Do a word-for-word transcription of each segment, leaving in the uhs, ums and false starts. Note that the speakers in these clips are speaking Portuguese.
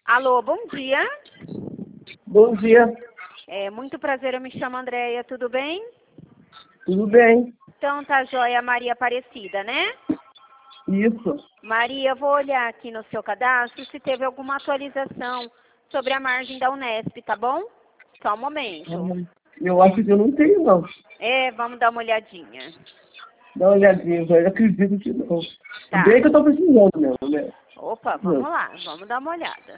Alô, bom dia. Bom dia, É, muito prazer, eu me chamo Andréia, tudo bem? tudo bem? Então tá joia, Maria Aparecida, né? Isso. Maria, eu vou olhar aqui no seu cadastro se teve alguma atualização sobre a margem da Unesp, tá bom? Só um momento. Hum, Eu acho que eu não tenho, não. É, vamos dar uma olhadinha. Dá uma olhadinha, eu acredito que não. Tá. Bem que eu tô precisando mesmo, né? Opa, vamos lá, vamos dar uma olhada.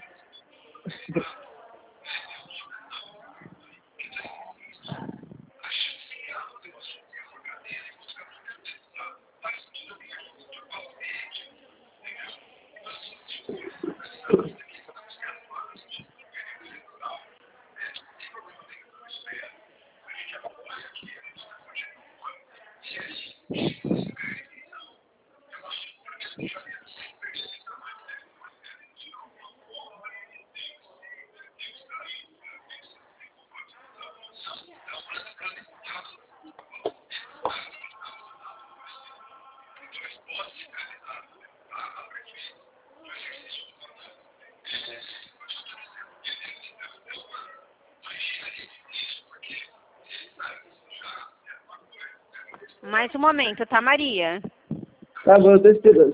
Mais um momento, tá, Maria? Tá bom, eu tô esperando.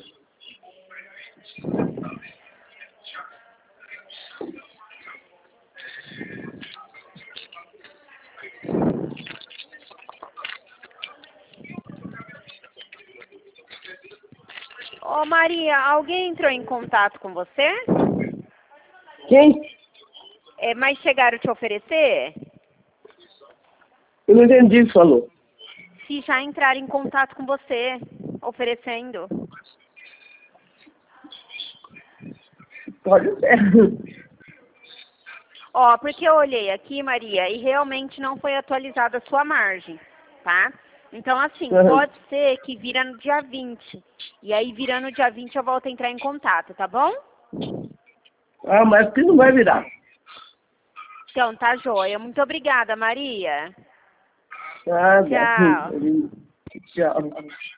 Ô, Maria, alguém entrou em contato com você? Quem? É, mas chegaram a te oferecer? Eu não entendi o que falou. Se já entraram em contato com você, oferecendo. Pode ser. Ó, porque eu olhei aqui, Maria, e realmente não foi atualizada a sua margem, tá? Então, assim, Uhum. pode ser que vira no dia vinte. E aí, virando no dia vinte, eu volto a entrar em contato, tá bom? Ah, mas que não vai virar. Então, tá joia. Muito obrigada, Maria. Nada. Tchau. Tchau.